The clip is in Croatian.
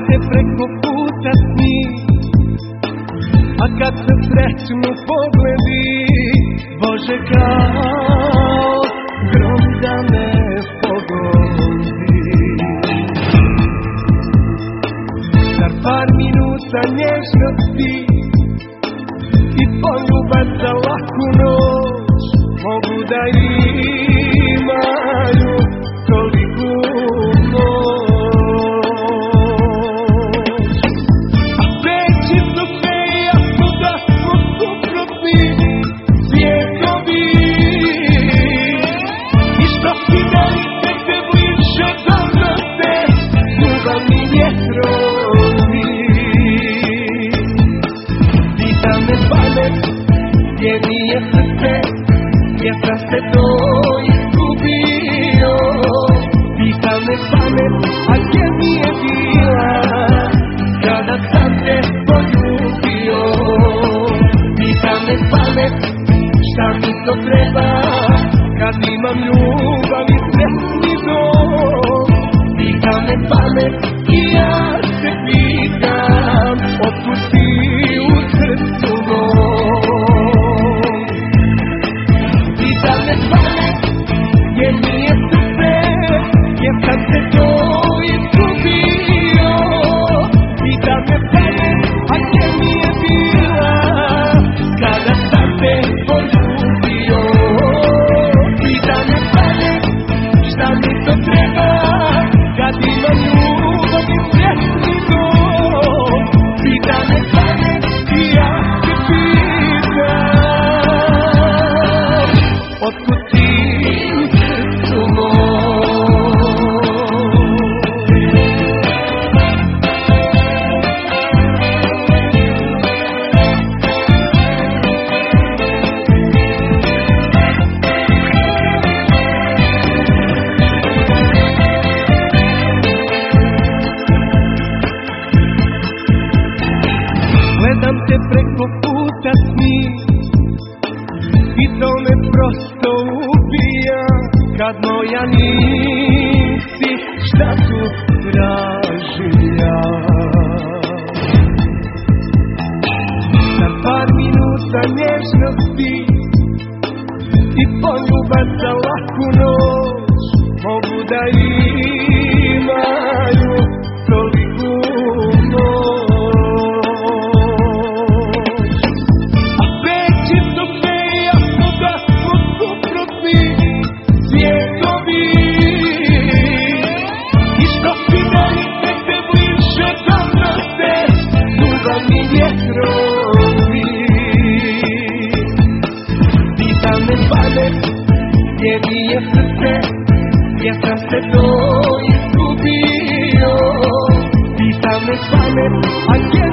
te preko puta s njim, a kad se sretnu pogledi, Bože, kao grom da me pogodi. Zar par minuta nježnosti i poljubav za laku noć mogu da imaju toliku moć? A sveći su sve jasno da smo suprotni svijekovi, i što si meni negde bliže donose ljubavni vjetrovi. Pita me pamet, gdje mi je srce, jer sam se to izgubio. Pita me pamet, a gdje mi je bila kada sam te poljubio. Pita me pamet, šta mi to treba kad imam ljubav i sretni dom. Pita me pamet, i ja se pitam, otkud si u srcu mom. Pita me pamet, gdje mi je srce, jer sam se to izgubio. Pita me pamet, a gdje mi je bila kada sam te poljubio. Pita me pamet, šta mi to treba kad imam ljubav i sretni dom. Pita me pamet, i ja se pitam, otkud si u srcu Gledam te preko puta s njim i to me prosto ubija. Kad moja nisi, šta tu tražim ja? Za par minuta nježnosti i poljubav za laku noć mogu da imaju toliku moć. Pita me pamet, gdje mi je srce, jer sam se to izgubio. Pita me pamet, a gdje